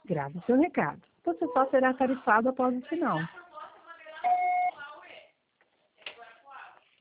Grave seu recado. Você só será tarifado após o sinal.